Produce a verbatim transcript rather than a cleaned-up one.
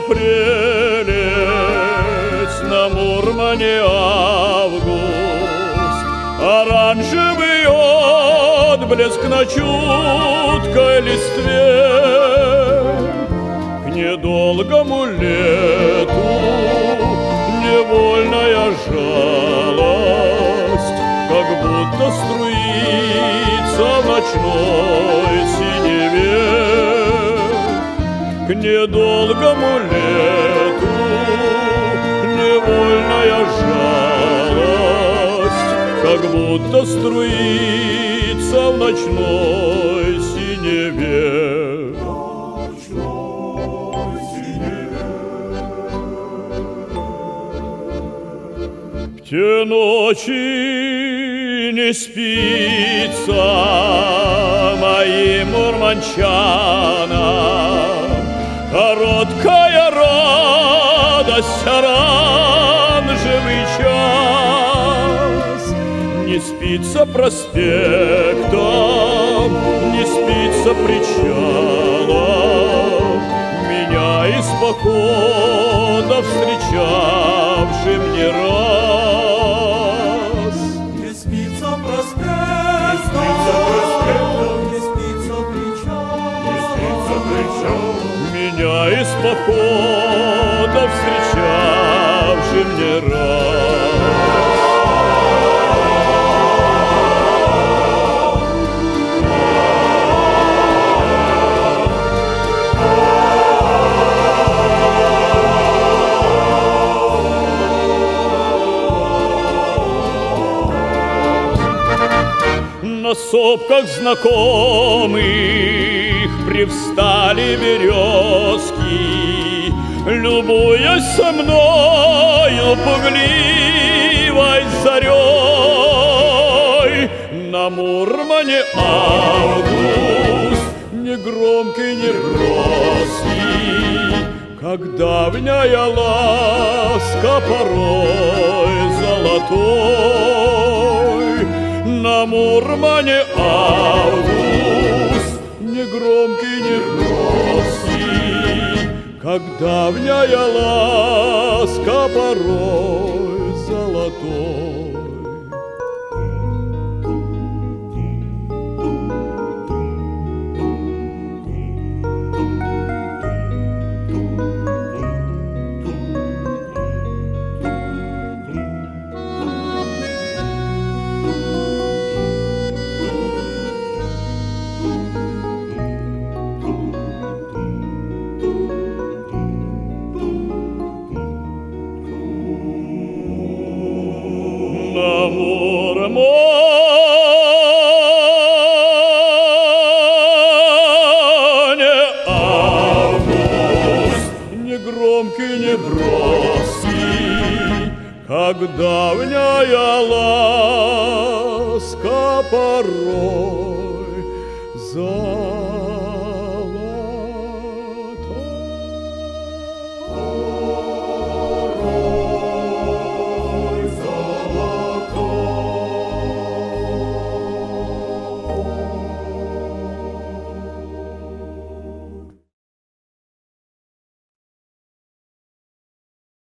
прелесть, на Мурмане август, оранжевый отблеск на чуткой листве. К недолгому лету невольная жалость, как будто струится в ночной синеве. К недолгому лету невольная жалость, как будто струится в ночной синеве. Ночной синеве. В те ночи не спится моим мурманчанам, короткая радость, оранжевый час. Не спится проспектом, не спится причалом, меня из похода встречавшим не раз. Не спится проспектом, не спится причалом, меня из похода встречавшим не раз. На сопках знакомых привстали березки, любуясь со мною пугливой зарей. На Мурмане август, негромкий, неброский, как давняя ласка порой золотой. На Мурмане август, негромкий, негромкий, как давняя ласка порой золотой. На Мурмане август, негромкий, неброский, как давняя ласка порой за